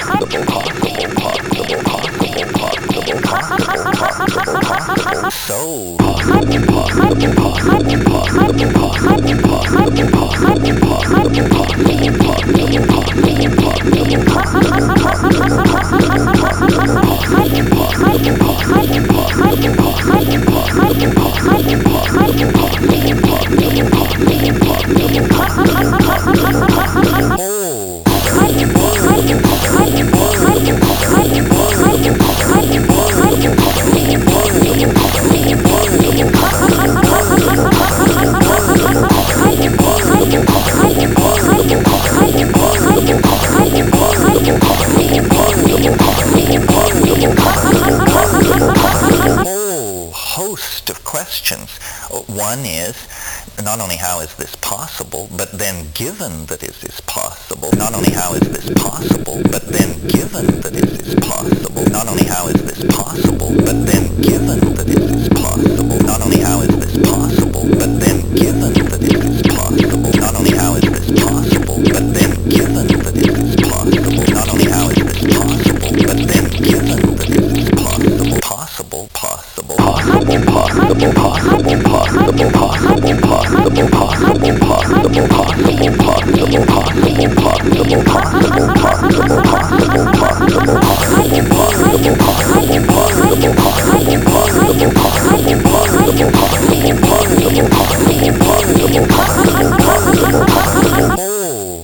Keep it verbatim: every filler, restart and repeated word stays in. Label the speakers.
Speaker 1: possible, possible, possible, possible, possible, possible, possible, possible, so possible, possible, possible, possible, possible, possible, possible, possible, possible, possible, host of questions. One is, not only how is this possible, but then given that is this possible, not only how is this possible, but then given that is this possible, not only how is this possible, but then given that is this possible, not only how is this possible, but